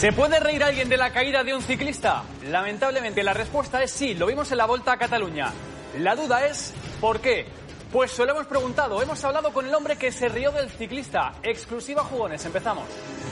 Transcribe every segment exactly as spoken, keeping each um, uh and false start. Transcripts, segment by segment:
¿Se puede reír alguien de la caída de un ciclista? Lamentablemente la respuesta es sí, lo vimos en la Volta a Cataluña. La duda es ¿por qué? Pues se lo hemos preguntado, hemos hablado con el hombre que se rió del ciclista. Exclusiva Jugones, empezamos.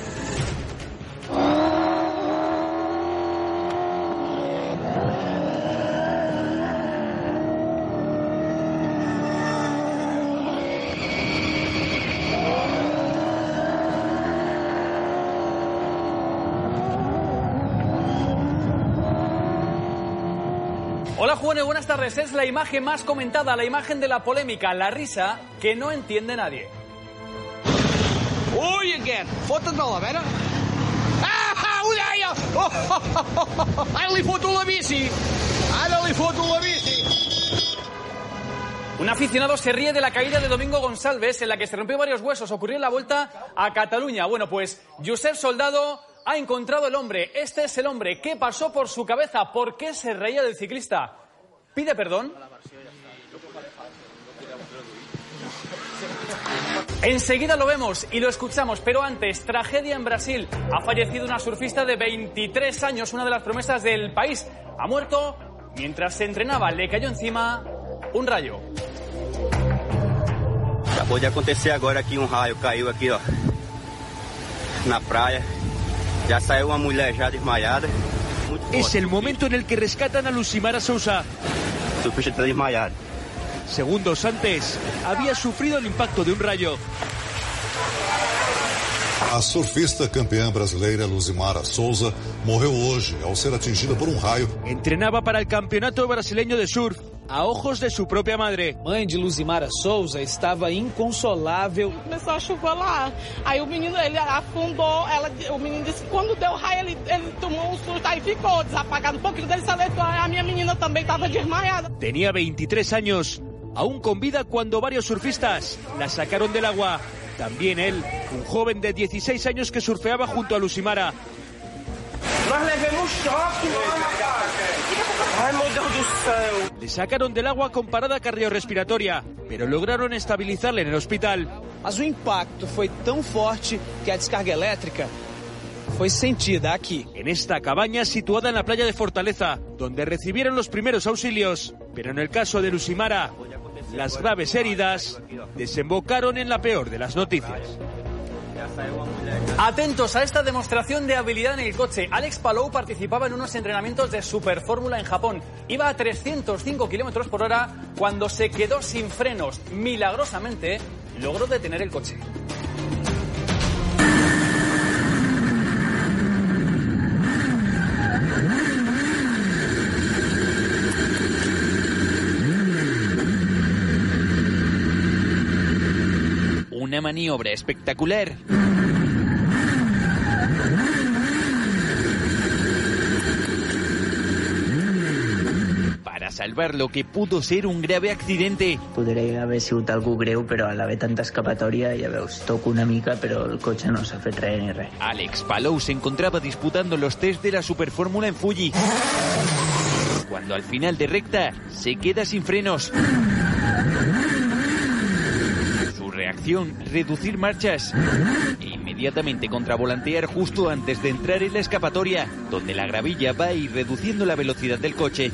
Hola Jugones, buenas tardes. Es la imagen más comentada, la imagen de la polémica, la risa que no entiende nadie. Oi, again. Foto de la vera. Ah, olha aí. Ai, li foto la bici. Ara li foto la bici. Un aficionado se ríe de la caída de Domingo Gonçalves, en la que se rompió varios huesos. Ocurrió en la Volta a Cataluña. Bueno, pues Josep Soldado ha encontrado el hombre. Este es el hombre. ¿Qué pasó por su cabeza? ¿Por qué se reía del ciclista? ¿Pide perdón? Enseguida lo vemos y lo escuchamos, pero antes, tragedia en Brasil. Ha fallecido una surfista de veintitrés años, una de las promesas del país. Ha muerto mientras se entrenaba. Le cayó encima un rayo. Acabou de acontecer agora aqui, um raio caiu aqui, ó, na praia. Ya saiu uma mulher já desmaiada. Es el momento en el que rescatan a Lucimara Sousa. O surfista está desmaiado. Segundos antes, había sufrido el impacto de un rayo. A surfista campeã brasileira Lucimara Sousa morreu hoje ao ser atingida por um raio. Entrenaba para el campeonato brasileño de surf a ojos de su propia madre. Mãe de Lucimara Sousa estava inconsolável. Começou a chover lá. Aí o menino, ele afundou. Ela, o menino disse que quando deu raio, ele, ele tomou um susto. Aí ficou desapagado. Um pouquinho dele se alertou. A minha menina também estava desmaiada. Tenía veintitrés años, aún con vida cuando varios surfistas la sacaron del agua. También él, un joven de dieciséis años que surfeaba junto a Lucimara. Nós levamos choque, Ay, meu Deus do céu. Le sacaron del agua con parada cardiorrespiratoria, pero lograron estabilizarle en el hospital. Mas o impacto foi tão forte que a descarga elétrica foi sentida aquí. En esta cabaña situada en la playa de Fortaleza, donde recibieron los primeros auxilios, pero en el caso de Lucimara, las graves heridas desembocaron en la peor de las noticias. Atentos a esta demostración de habilidad en el coche. Alex Palou participaba en unos entrenamientos de Superfórmula en Japón. Iba a trescientos cinco kilómetros por hora cuando se quedó sin frenos. Milagrosamente logró detener el coche. Una maniobra espectacular. Para salvar lo que pudo ser un grave accidente. Podria haver sigut algú greu, però a l'haver tanta escapatòria, ja veus, toco una mica, però el cotxe no s'ha fet res ni res. Alex Palou se encontraba disputando los test de la Superfórmula en Fuji, cuando al final de recta se queda sin frenos. Reacción, reducir marchas e inmediatamente contravolantear justo antes de entrar en la escapatoria, donde la gravilla va a ir reduciendo la velocidad del coche.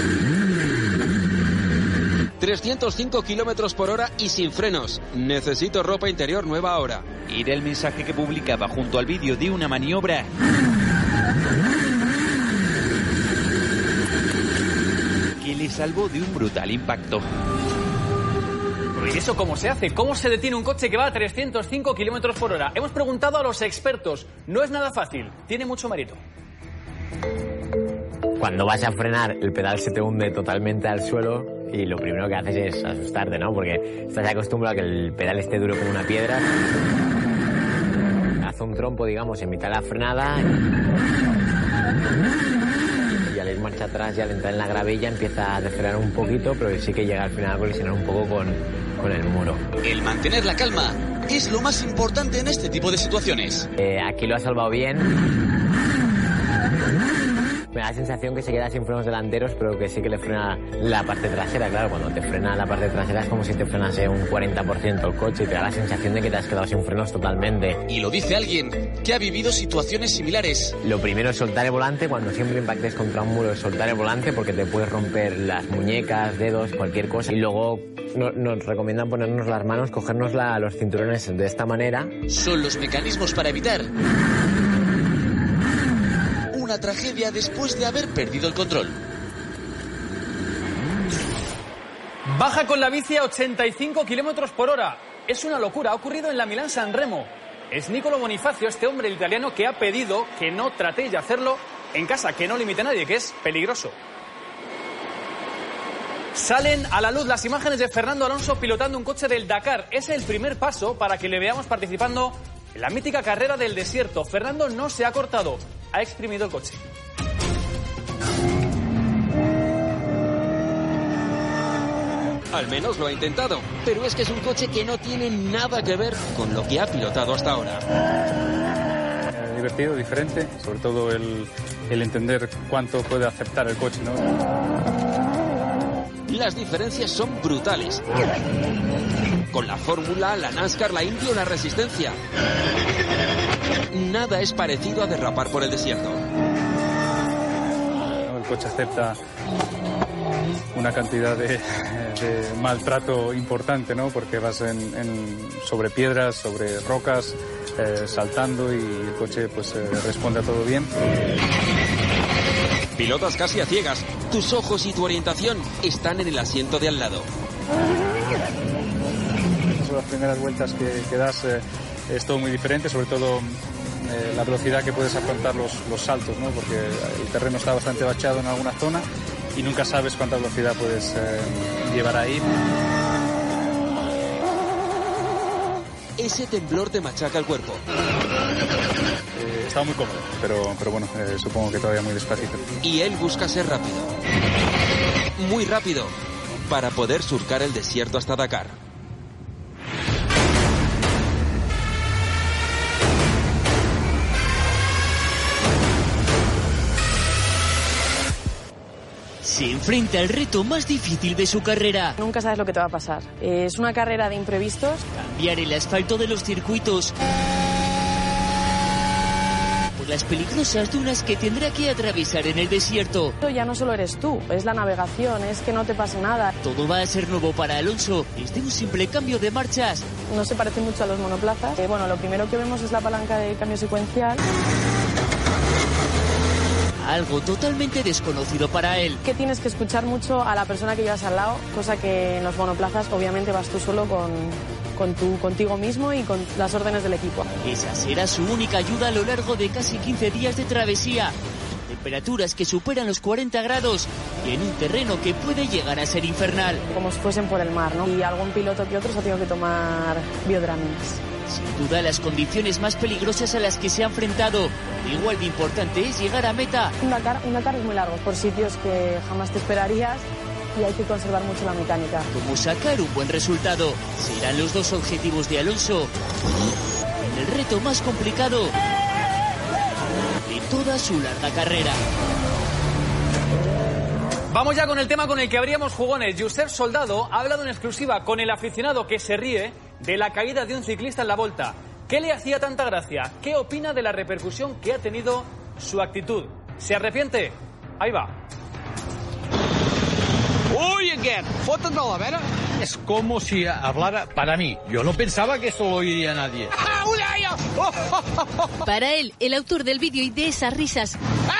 trescientos cinco kilómetros por hora y sin frenos. Necesito ropa interior nueva ahora. Era el mensaje que publicaba junto al vídeo de una maniobra que le salvó de un brutal impacto. ¿Y eso cómo se hace? ¿Cómo se detiene un coche que va a trescientos cinco kilómetros por hora? Hemos preguntado a los expertos. No es nada fácil, tiene mucho mérito. Cuando vas a frenar, el pedal se te hunde totalmente al suelo y lo primero que haces es asustarte, ¿no? Porque estás acostumbrado a que el pedal esté duro como una piedra. Hace un trompo, digamos, en mitad de la frenada. Y al ir marcha atrás y al entrar en la gravilla empieza a acelerar un poquito, pero sí que llega al final a colisionar un poco con, con el muro. El mantener la calma es lo más importante en este tipo de situaciones. Eh, aquí lo ha salvado bien. me da la sensación que se queda sin frenos delanteros, pero que sí que le frena la parte trasera. Claro, cuando te frena la parte trasera es como si te frenase un cuarenta por ciento el coche y te da la sensación de que te has quedado sin frenos totalmente. Y lo dice alguien que ha vivido situaciones similares. Lo primero es soltar el volante. Cuando siempre impactes contra un muro es soltar el volante porque te puedes romper las muñecas, dedos, cualquier cosa. Y luego no, nos recomiendan ponernos las manos, cogernos la, los cinturones de esta manera. Son los mecanismos para evitar una tragedia después de haber perdido el control. Baja con la bici a ochenta y cinco kilómetros por hora. Es una locura. Ha ocurrido en la Milán-San Remo. Es Nicolo Bonifacio, este hombre italiano, que ha pedido que no tratéis de hacerlo en casa, que no limite a nadie, que es peligroso. Salen a la luz las imágenes de Fernando Alonso pilotando un coche del Dakar. Es el primer paso para que le veamos participando en la mítica carrera del desierto. Fernando no se ha cortado, ha exprimido el coche. Al menos lo ha intentado, pero es que es un coche que no tiene nada que ver con lo que ha pilotado hasta ahora. Eh, divertido, diferente, sobre todo el, el entender cuánto puede aceptar el coche, ¿no? Las diferencias son brutales. Con la Fórmula, la NASCAR, la Indy o la Resistencia. Nada es parecido a derrapar por el desierto. El coche acepta una cantidad de, de maltrato importante, ¿no? Porque vas en, en, sobre piedras, sobre rocas, eh, saltando, y el coche pues eh, responde a todo bien. Pilotas casi a ciegas. Tus ojos y tu orientación están en el asiento de al lado. Estas son las primeras vueltas que, que das. Eh, es todo muy diferente, sobre todo eh, la velocidad que puedes afrontar los, los saltos, ¿no? Porque el terreno está bastante bachado en alguna zona y nunca sabes cuánta velocidad puedes eh, llevar ahí. Ese temblor te machaca el cuerpo. Eh, estaba muy cómodo, pero, pero bueno, eh, supongo que todavía muy despacito. Y él busca ser rápido. Muy rápido, para poder surcar el desierto hasta Dakar. Se enfrenta al reto más difícil de su carrera. Nunca sabes lo que te va a pasar. Es una carrera de imprevistos. Cambiar el asfalto de los circuitos por las peligrosas dunas que tendrá que atravesar en el desierto. Ya no solo eres tú, es la navegación, es que no te pase nada. Todo va a ser nuevo para Alonso, desde un simple cambio de marchas. No se parece mucho a los monoplazas. Eh, bueno, lo primero que vemos es la palanca de cambio secuencial. Algo totalmente desconocido para él. Que tienes que escuchar mucho a la persona que llevas al lado, cosa que en los monoplazas obviamente vas tú solo con, con tu, contigo mismo y con las órdenes del equipo. Esa será su única ayuda a lo largo de casi quince días de travesía. Temperaturas que superan los cuarenta grados y en un terreno que puede llegar a ser infernal. Como si fuesen por el mar, ¿no? Y algún piloto que otro se ha tenido que tomar biodráminas. Sin duda las condiciones más peligrosas a las que se ha enfrentado. Igual de importante es llegar a meta. Un Dakar, un Dakar es muy largo, por sitios que jamás te esperarías, y hay que conservar mucho la mecánica. Como sacar un buen resultado serán los dos objetivos de Alonso en el reto más complicado de toda su larga carrera. Vamos ya con el tema con el que abríamos jugones. Josep Soldado ha hablado en exclusiva con el aficionado que se ríe de la caída de un ciclista en la Volta. ¿Qué le hacía tanta gracia? ¿Qué opina de la repercusión que ha tenido su actitud? ¿Se arrepiente? Ahí va. Uy, again, fotos de la vera. Es como si hablara para mí. Yo no pensaba que esto lo oiría nadie. Para él, el autor del vídeo y de esas risas,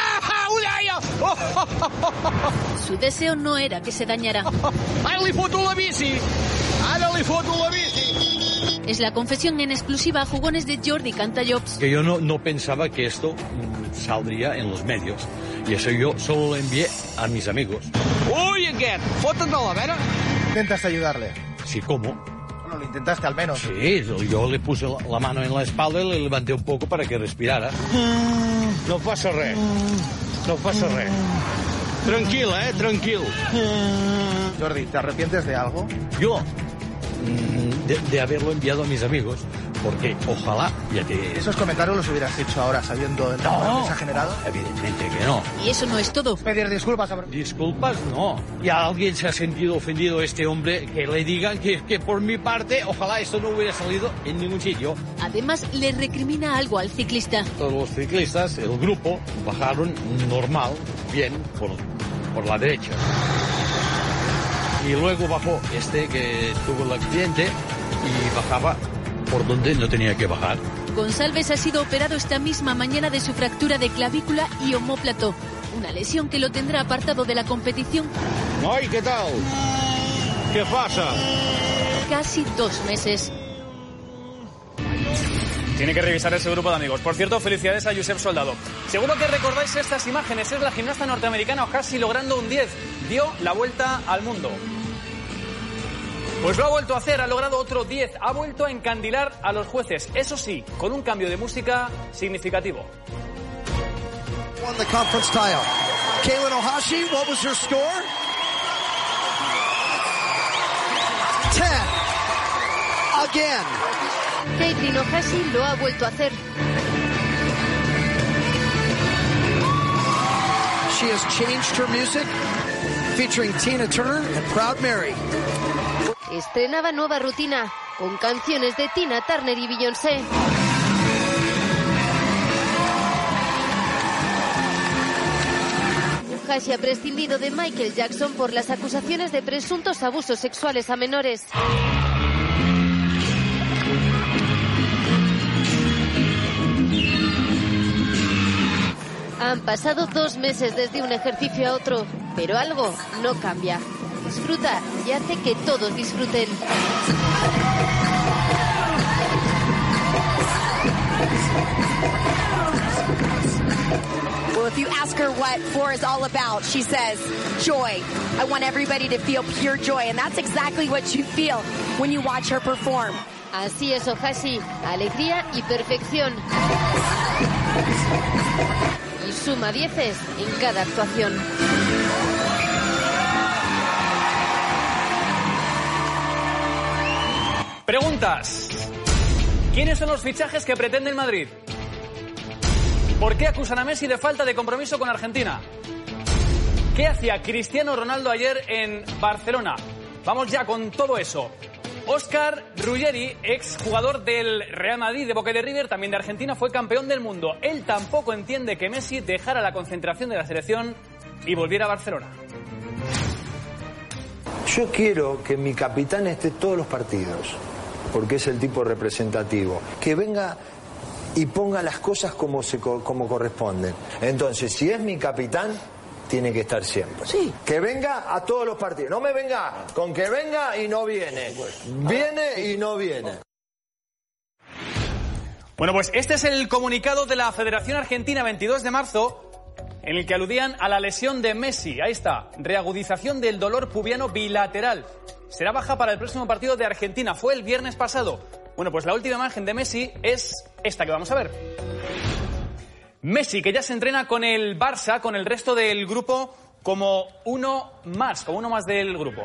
su deseo no era que se dañara. Ara li foto la bici. Ara li foto la bici. Es la confesión en exclusiva a jugones de Jordi Cantallops. Que yo no, no pensaba que esto mm, saldría en los medios. Y eso yo solo lo envié a mis amigos. Uy, again, fotos de la vera. ¿Intentaste ayudarle? Sí, ¿cómo? Bueno, lo intentaste al menos. Sí, yo le puse la mano en la espalda y le levanté un poco para que respirara. No pasa res. No pasa res. Tranquila, eh, tranquilo. Jordi, ¿te arrepientes de algo? Yo, de, de haberlo enviado a mis amigos, porque ojalá ya te... ¿Esos comentarios los hubieras hecho ahora sabiendo el daño que se ha generado? Evidentemente que no. Y eso no es todo. Pedir disculpas. A... Disculpas, no. Y a alguien se ha sentido ofendido este hombre, que le digan que, que por mi parte, ojalá esto no hubiera salido en ningún sitio. Además, le recrimina algo al ciclista. Todos los ciclistas, el grupo, bajaron normal, bien, por, por la derecha. Y luego bajó este que tuvo el accidente y bajaba por donde no tenía que bajar. Gonçalves ha sido operado esta misma mañana de su fractura de clavícula y omóplato, una lesión que lo tendrá apartado de la competición. Ay, ¿qué tal? ¿Qué pasa? Casi dos meses. Tiene que revisar ese grupo de amigos. Por cierto, felicidades a Josep Soldado. Seguro que recordáis estas imágenes. Es la gimnasta norteamericana Ohashi logrando un diez. Dio la vuelta al mundo. Pues lo ha vuelto a hacer, ha logrado otro diez. Ha vuelto a encandilar a los jueces. Eso sí, con un cambio de música significativo. Won the conference title. Kaylin Ohashi, what was her score? ten. Again. Caitlin Ohashi lo ha vuelto a hacer. She has changed her music, featuring Tina Turner and Proud Mary. Estrenaba nueva rutina con canciones de Tina Turner y Beyoncé. Ohashi ha prescindido de Michael Jackson por las acusaciones de presuntos abusos sexuales a menores. Han pasado dos meses desde un ejercicio a otro, pero algo no cambia. Disfruta y hace que todos disfruten. Well, if you ask her what four is all about, she says, joy. I want everybody to feel pure joy, and that's exactly what you feel when you watch her perform. Así es Ohashi, alegría y perfección. Y suma dieces en cada actuación. Preguntas. ¿Quiénes son los fichajes que pretende el Madrid? ¿Por qué acusan a Messi de falta de compromiso con Argentina? ¿Qué hacía Cristiano Ronaldo ayer en Barcelona? Vamos ya con todo eso. Óscar Ruggeri, ex jugador del Real Madrid, de Boca y de River, también de Argentina, fue campeón del mundo. Él tampoco entiende que Messi dejara la concentración de la selección y volviera a Barcelona. Yo quiero que mi capitán esté todos los partidos, porque es el tipo representativo. Que venga y ponga las cosas como, se, como corresponden. Entonces, si es mi capitán, tiene que estar siempre. Sí. Que venga a todos los partidos. No me venga con que venga y no viene. Viene y no viene. Bueno, pues este es el comunicado de la Federación Argentina veintidós de marzo, en el que aludían a la lesión de Messi. Ahí está, reagudización del dolor pubiano bilateral. Será baja para el próximo partido de Argentina. Fue el viernes pasado. Bueno, pues la última imagen de Messi es esta que vamos a ver. Messi, que ya se entrena con el Barça, con el resto del grupo, como uno más, como uno más del grupo.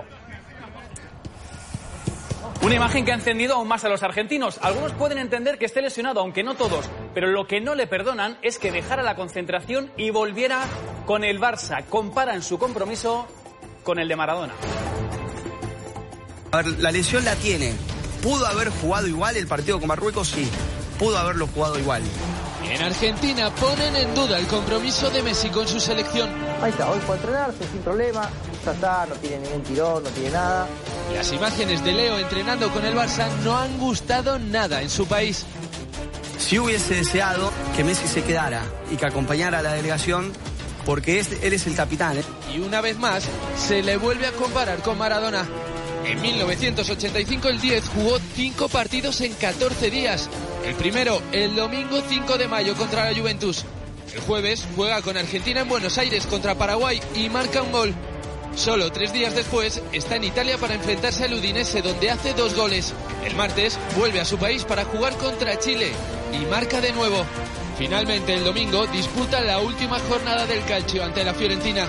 Una imagen que ha encendido aún más a los argentinos. Algunos pueden entender que esté lesionado, aunque no todos. Pero lo que no le perdonan es que dejara la concentración y volviera con el Barça. Comparan su compromiso con el de Maradona. A ver, la lesión la tiene. ¿Pudo haber jugado igual el partido con Marruecos? Sí. Pudo haberlo jugado igual. En Argentina ponen en duda el compromiso de Messi con su selección. Ahí está, hoy puede entrenarse sin problema. Ya está, no tiene ningún tirón, no tiene nada. Las imágenes de Leo entrenando con el Barça no han gustado nada en su país. Si hubiese deseado que Messi se quedara y que acompañara a la delegación, porque es, él es el capitán. ¿eh? Y una vez más, se le vuelve a comparar con Maradona. En mil novecientos ochenta y cinco el diez jugó cinco partidos en catorce días. El primero, el domingo cinco de mayo contra la Juventus. El jueves juega con Argentina en Buenos Aires contra Paraguay y marca un gol. Solo tres días después está en Italia para enfrentarse al Udinese, donde hace dos goles. El martes vuelve a su país para jugar contra Chile y marca de nuevo. Finalmente el domingo disputa la última jornada del Calcio ante la Fiorentina.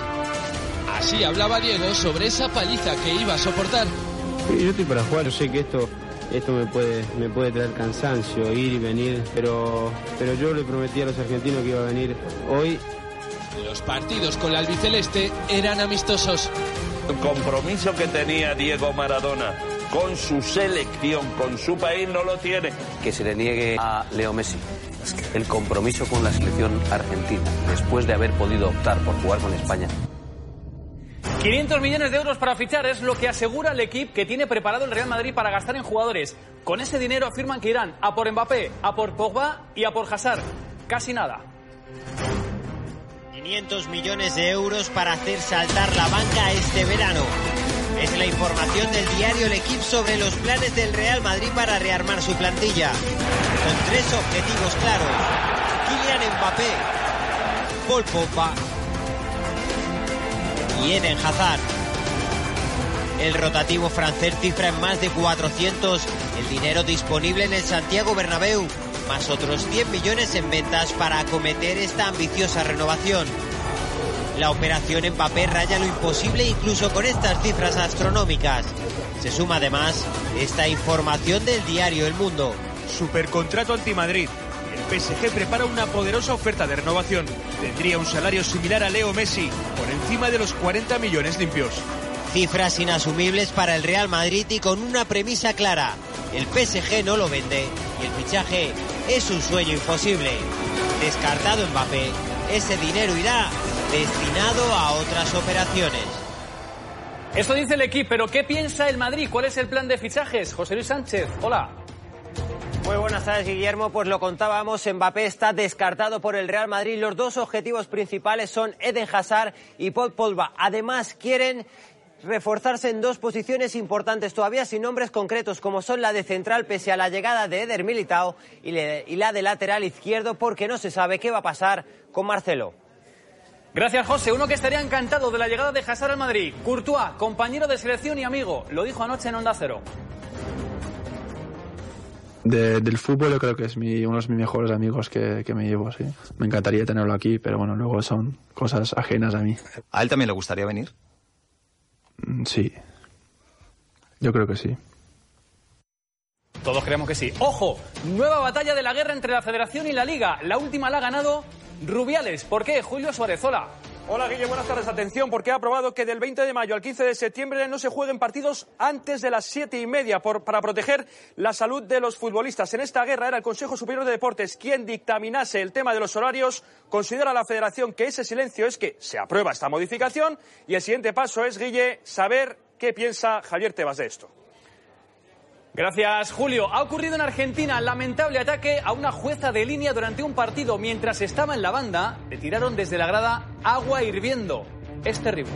Así hablaba Diego sobre esa paliza que iba a soportar. Sí, yo estoy para jugar, yo sé que esto esto me puede, me puede traer cansancio, ir y venir, pero, pero yo le prometí a los argentinos que iba a venir hoy. Los partidos con la albiceleste eran amistosos. El compromiso que tenía Diego Maradona con su selección, con su país, no lo tiene. Que se le niegue a Leo Messi el compromiso con la selección argentina, después de haber podido optar por jugar con España. quinientos millones de euros para fichar es lo que asegura el equipo que tiene preparado el Real Madrid para gastar en jugadores. Con ese dinero afirman que irán a por Mbappé, a por Pogba y a por Hazard. Casi nada. quinientos millones de euros para hacer saltar la banca este verano. Es la información del diario El Equipo sobre los planes del Real Madrid para rearmar su plantilla. Con tres objetivos claros: Kylian Mbappé, Paul Pogba y Eden Hazard. El rotativo francés cifra en más de cuatrocientos el dinero disponible en el Santiago Bernabéu, más otros cien millones en ventas para acometer esta ambiciosa renovación. La operación Mbappé raya lo imposible incluso con estas cifras astronómicas. Se suma además esta información del diario El Mundo. Supercontrato anti-Madrid. El P S G prepara una poderosa oferta de renovación. Tendría un salario similar a Leo Messi, por encima de los cuarenta millones limpios. Cifras inasumibles para el Real Madrid y con una premisa clara: el P S G no lo vende y el fichaje es un sueño imposible. Descartado Mbappé, ese dinero irá destinado a otras operaciones. Esto dice el equipo, pero ¿qué piensa el Madrid? ¿Cuál es el plan de fichajes? José Luis Sánchez, hola. Muy buenas tardes, Guillermo. Pues lo contábamos, Mbappé está descartado por el Real Madrid. Los dos objetivos principales son Eden Hazard y Paul Pogba. Además, quieren reforzarse en dos posiciones importantes, todavía sin nombres concretos, como son la de central, pese a la llegada de Eder Militao, y la de lateral izquierdo, porque no se sabe qué va a pasar con Marcelo. Gracias, José. Uno que estaría encantado de la llegada de Hazard al Madrid. Courtois, compañero de selección y amigo. Lo dijo anoche en Onda Cero. De, del fútbol yo creo que es mi, uno de mis mejores amigos que, que me llevo, sí. Me encantaría tenerlo aquí, pero bueno, luego son cosas ajenas a mí. ¿A él también le gustaría venir? Sí. Yo creo que sí. Todos creemos que sí. ¡Ojo! Nueva batalla de la guerra entre la Federación y la Liga. La última la ha ganado Rubiales. ¿Por qué? Julio Suárez, hola. Hola, Guille, buenas tardes. Atención, porque ha aprobado que del veinte de mayo al quince de septiembre no se jueguen partidos antes de las siete y media por, para proteger la salud de los futbolistas. En esta guerra era el Consejo Superior de Deportes quien dictaminase el tema de los horarios. Considera la Federación que ese silencio es que se aprueba esta modificación y el siguiente paso es, Guille, saber qué piensa Javier Tebas de esto. Gracias, Julio. Ha ocurrido en Argentina lamentable ataque a una jueza de línea durante un partido. Mientras estaba en la banda, le tiraron desde la grada agua hirviendo. Es terrible.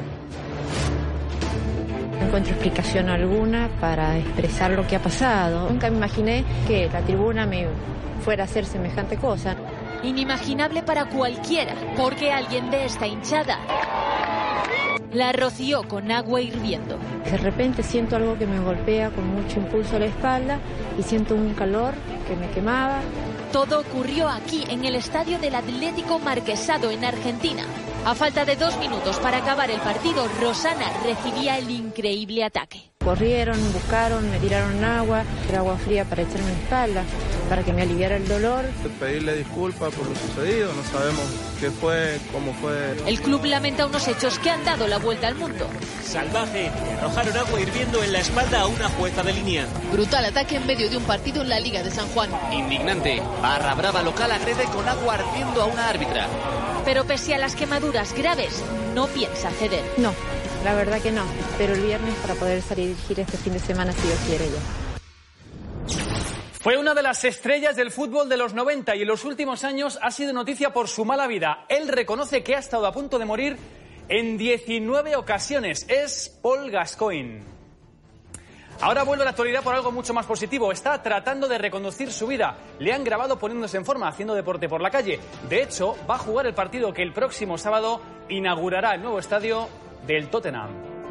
No encuentro explicación alguna para expresar lo que ha pasado. Nunca me imaginé que la tribuna me fuera a hacer semejante cosa. Inimaginable para cualquiera, porque alguien de esta hinchada la roció con agua hirviendo. De repente siento algo que me golpea con mucho impulso a la espalda y siento un calor que me quemaba. Todo ocurrió aquí, en el estadio del Atlético Marquesado, en Argentina. A falta de dos minutos para acabar el partido, Rosana recibía el increíble ataque. Corrieron, buscaron, me tiraron agua, era agua fría para echarme en la espalda, para que me aliviara el dolor. Pedirle disculpas por lo sucedido, no sabemos qué fue, cómo fue. El club lamenta unos hechos que han dado la vuelta al mundo. Salvaje, arrojaron agua hirviendo en la espalda a una jueza de línea. Brutal ataque en medio de un partido en la Liga de San Juan. Indignante, barra brava local agrede con agua ardiendo a una árbitra. Pero pese a las quemaduras graves, no piensa ceder. No, la verdad que no. Pero el viernes para poder salir y dirigir este fin de semana si Dios quiere ya. Fue una de las estrellas del fútbol de los noventa y en los últimos años ha sido noticia por su mala vida. Él reconoce que ha estado a punto de morir en diecinueve ocasiones. Es Paul Gascoigne. Ahora vuelve a la actualidad por algo mucho más positivo. Está tratando de reconducir su vida. Le han grabado poniéndose en forma, haciendo deporte por la calle. De hecho, va a jugar el partido que el próximo sábado inaugurará el nuevo estadio del Tottenham.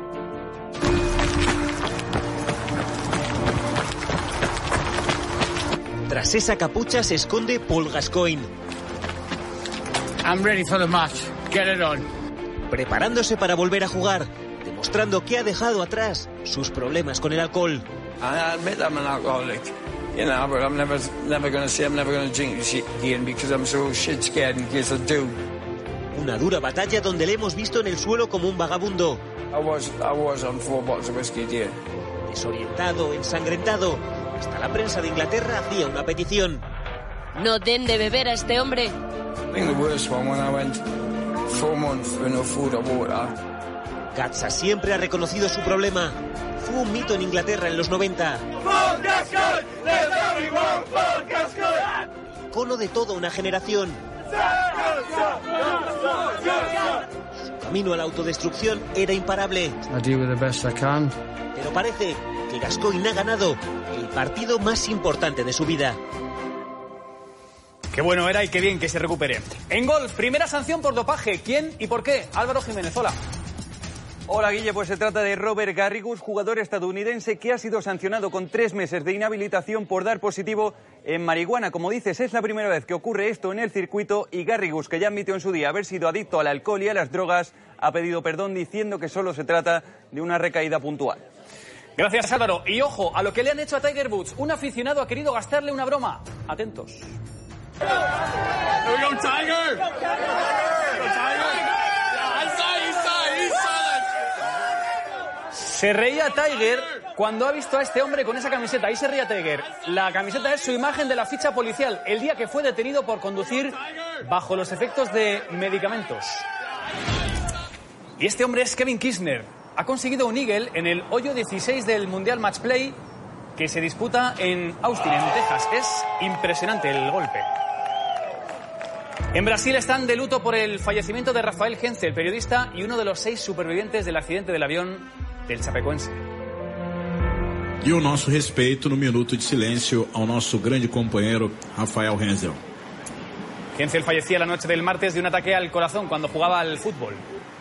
Tras esa capucha se esconde Paul Gascoigne. I'm ready for the match. Get it on. Preparándose para volver a jugar, demostrando que ha dejado atrás sus problemas con el alcohol. I admit I'm an alcoholic, you know, but I'm never, never going to say I'm never going to drink shit again because I'm so shit scared in case I do. Una dura batalla donde le hemos visto en el suelo como un vagabundo. I was, I was on four bottles of whiskey a day. Desorientado, ensangrentado. Hasta la prensa de Inglaterra hacía una petición. No den de beber a este hombre. I think the worst one when I went four months with no food or water. Gatsa siempre ha reconocido su problema. Fue un mito en Inglaterra en los noventa. Icono de toda una generación. Su camino a la autodestrucción era imparable. I do the best I can. Pero parece que Gascoigne ha ganado el partido más importante de su vida. Qué bueno era y qué bien que se recupere. En golf, primera sanción por dopaje. ¿Quién y por qué? Álvaro Jiménez, hola. Hola, Guille, pues se trata de Robert Garrigus, jugador estadounidense que ha sido sancionado con tres meses de inhabilitación por dar positivo en marihuana. Como dices, es la primera vez que ocurre esto en el circuito y Garrigus, que ya admitió en su día haber sido adicto al alcohol y a las drogas, ha pedido perdón diciendo que solo se trata de una recaída puntual. Gracias, Álvaro. Y ojo, a lo que le han hecho a Tiger Woods. Un aficionado ha querido gastarle una broma. Atentos. Here we go, Tiger! Go, Tiger! Se reía Tiger cuando ha visto a este hombre con esa camiseta. Ahí se reía Tiger. La camiseta es su imagen de la ficha policial el día que fue detenido por conducir bajo los efectos de medicamentos. Y este hombre es Kevin Kisner. Ha conseguido un eagle en el hoyo dieciséis del Mundial Match Play que se disputa en Austin, en Texas. Es impresionante el golpe. En Brasil están de luto por el fallecimiento de Rafael Hentze, el periodista y uno de los seis supervivientes del accidente del avión del Chapecoense. E o nosso respeito no minuto de silêncio ao nosso grande companheiro Rafael Hentze. Hentze fallecía la noche del martes de un ataque al corazón cuando jugaba al fútbol.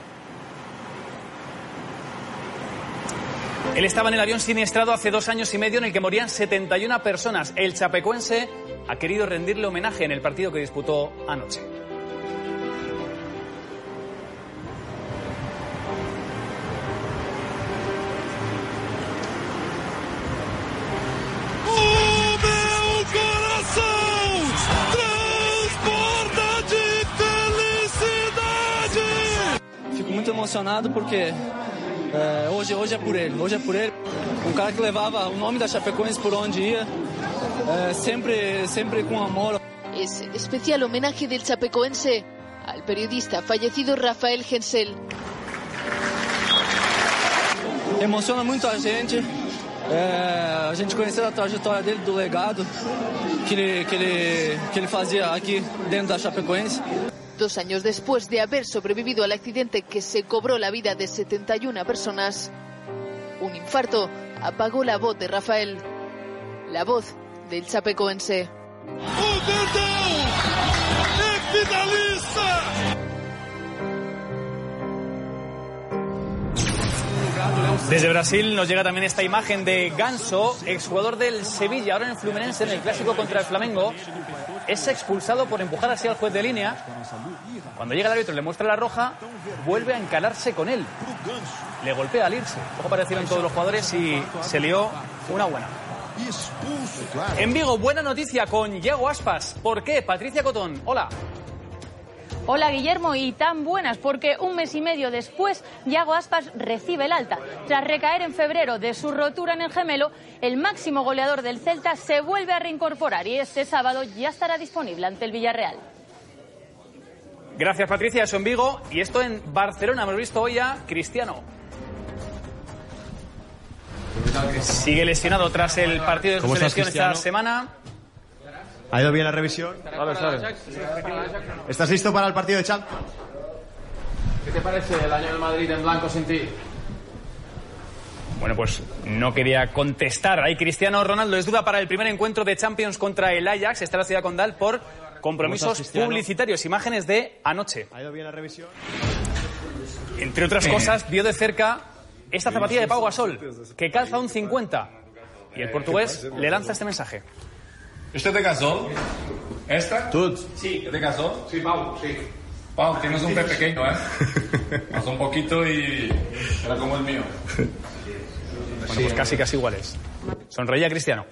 Él estaba en el avión siniestrado hace dos años y medio en el que morían setenta y una personas. El Chapecoense ha querido rendirle homenaje en el partido que disputó anoche. Fico muito emocionado porque é, hoje, hoje é por ele, hoje é por ele. Um cara que levava o nome da Chapecoense por onde ia, é, sempre, sempre com amor. Es especial homenaje del Chapecoense al periodista fallecido Rafael Hentze. Emociona muito a gente, é, a gente conhecer a trajetória dele, do legado que ele, que ele, que ele fazia aqui dentro da Chapecoense. Dos años después de haber sobrevivido al accidente que se cobró la vida de setenta y una personas, un infarto apagó la voz de Rafael, la voz del Chapecoense. Desde Brasil nos llega también esta imagen de Ganso, exjugador del Sevilla, ahora en el Fluminense, en el clásico contra el Flamengo. Es expulsado por empujar así al juez de línea. Cuando llega el árbitro y le muestra la roja, vuelve a encalarse con él. Le golpea al irse. Poco parecieron todos los jugadores y se lió una buena. En Vigo, buena noticia con Yago Aspas. ¿Por qué? Patricia Cotón, hola. Hola Guillermo, y tan buenas porque un mes y medio después Yago Aspas recibe el alta. Tras recaer en febrero de su rotura en el gemelo, el máximo goleador del Celta se vuelve a reincorporar y este sábado ya estará disponible ante el Villarreal. Gracias Patricia, eso en Vigo. Y esto en Barcelona, hemos visto hoy a Cristiano. Sigue lesionado tras el partido de su selección esta semana. ¿Ha ido bien la revisión? Vale, vale. ¿Estás listo para el partido de Champions? ¿Qué te parece el año del Madrid en blanco sin ti? Bueno, pues no quería contestar. Ahí Cristiano Ronaldo es duda para el primer encuentro de Champions contra el Ajax. Está en la ciudad condal por compromisos publicitarios. Imágenes de anoche. ¿Ha ido bien la revisión? Entre otras cosas, vio de cerca esta zapatilla de Pau Gasol, que calza un cincuenta. Y el portugués le lanza este mensaje. ¿Este es de Gasol? ¿Esta? ¿Tú? Sí. ¿Es de Gasol? Sí, Pau, sí. Pau, tienes un pie pequeño, ¿eh? Pasó un poquito y era como el mío. Bueno, pues casi, casi iguales. Sonreía Cristiano.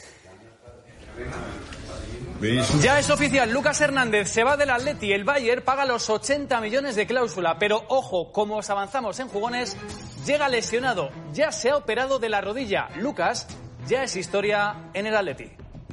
Ya es oficial, Lucas Hernández se va del Atleti. El Bayern paga los ochenta millones de cláusula, pero ojo, como os avanzamos en jugones, llega lesionado, ya se ha operado de la rodilla. Lucas ya es historia en el Atleti.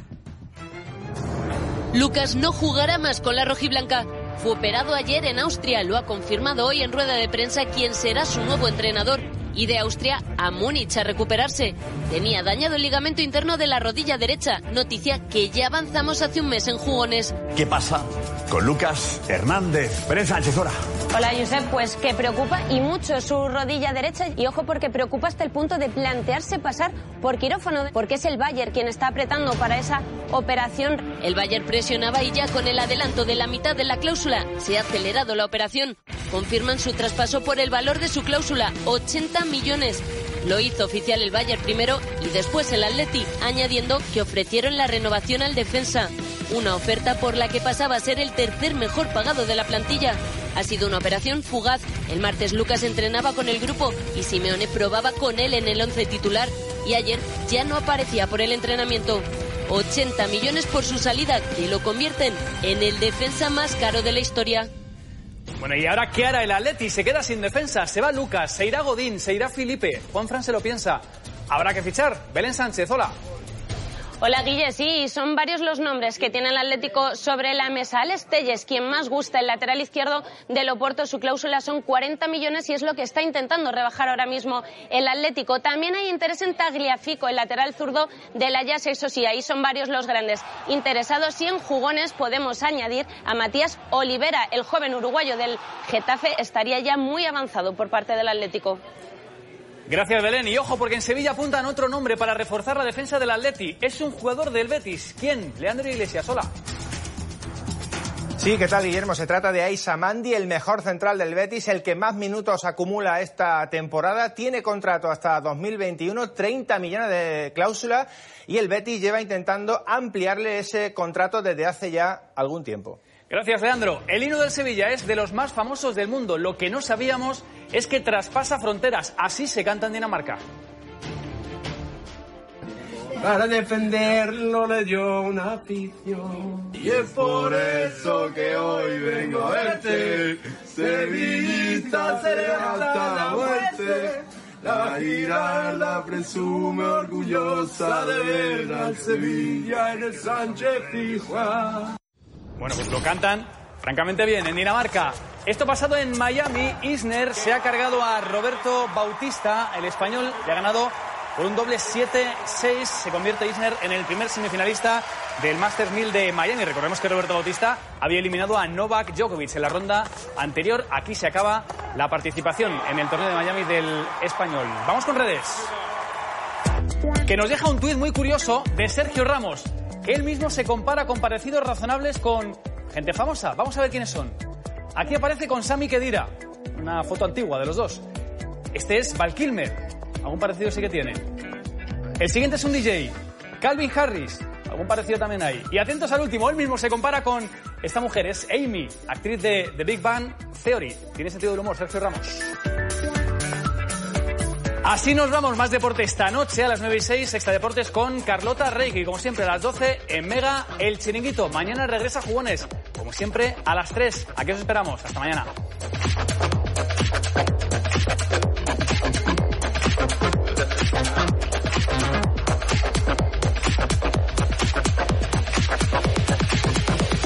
Lucas no jugará más con la rojiblanca. Fue operado ayer en Austria, lo ha confirmado hoy en rueda de prensa quien será su nuevo entrenador. Y de Austria a Múnich a recuperarse. Tenía dañado el ligamento interno de la rodilla derecha, noticia que ya avanzamos hace un mes en jugones. ¿Qué pasa con Lucas Hernández? Belén Sánchez, hola. Hola, Josep, pues que preocupa y mucho su rodilla derecha, y ojo porque preocupa hasta el punto de plantearse pasar por quirófano, porque es el Bayern quien está apretando para esa operación. El Bayern presionaba y ya con el adelanto de la mitad de la cláusula se ha acelerado la operación. Confirman su traspaso por el valor de su cláusula, ochenta millones. Lo hizo oficial el Bayern primero y después el Atleti, añadiendo que ofrecieron la renovación al defensa. Una oferta por la que pasaba a ser el tercer mejor pagado de la plantilla. Ha sido una operación fugaz. El martes Lucas entrenaba con el grupo y Simeone probaba con él en el once titular. Y ayer ya no aparecía por el entrenamiento. ochenta millones por su salida, que lo convierten en el defensa más caro de la historia. Bueno, ¿y ahora qué hará el Atleti? Se queda sin defensa, se va Lucas, se irá Godín, se irá Felipe. Juanfran se lo piensa. Habrá que fichar. Belén Sánchez, hola. Hola, Guille, sí, son varios los nombres que tiene el Atlético sobre la mesa. Alex Telles, quien más gusta, el lateral izquierdo del Oporto, su cláusula son cuarenta millones y es lo que está intentando rebajar ahora mismo el Atlético. También hay interés en Tagliafico, el lateral zurdo del Ajax, eso sí, ahí son varios los grandes interesados, y en jugones podemos añadir a Matías Olivera, el joven uruguayo del Getafe, estaría ya muy avanzado por parte del Atlético. Gracias, Belén. Y ojo, porque en Sevilla apuntan otro nombre para reforzar la defensa del Atleti. Es un jugador del Betis. ¿Quién? Leandro Iglesias, hola. Sí, ¿qué tal, Guillermo? Se trata de Aissa Mandi, el mejor central del Betis, el que más minutos acumula esta temporada. Tiene contrato hasta dos mil veintiuno, treinta millones de cláusula, y el Betis lleva intentando ampliarle ese contrato desde hace ya algún tiempo. Gracias, Leandro. El himno del Sevilla es de los más famosos del mundo. Lo que no sabíamos es que traspasa fronteras. Así se canta en Dinamarca. Para defenderlo le dio una afición. Y es por eso que hoy vengo a verte. Sevillista seré hasta la muerte. La gira la presume orgullosa de ver al Sevilla en el Sánchez Pizjuán. Bueno, pues lo cantan francamente bien en Dinamarca. Esto pasado en Miami, Isner se ha cargado a Roberto Bautista, el español, le ha ganado por un doble siete seis. Se convierte Isner en el primer semifinalista del Masters mil de Miami. Recordemos que Roberto Bautista había eliminado a Novak Djokovic en la ronda anterior. Aquí se acaba la participación en el torneo de Miami del español. Vamos con redes. Que nos deja un tuit muy curioso de Sergio Ramos. Él mismo se compara con parecidos razonables con gente famosa. Vamos a ver quiénes son. Aquí aparece con Sami Khedira, una foto antigua de los dos. Este es Val Kilmer, algún parecido sí que tiene. El siguiente es un D J, Calvin Harris, algún parecido también hay. Y atentos al último, él mismo se compara con esta mujer, es Amy, actriz de The Big Bang Theory. Tiene sentido del humor, Sergio Ramos. Así nos vamos, más deporte esta noche a las nueve y seis, Sexta Deportes con Carlota Reiki, como siempre a las doce en Mega El Chiringuito. Mañana regresa Jugones, como siempre a las tres. Aquí os esperamos, hasta mañana.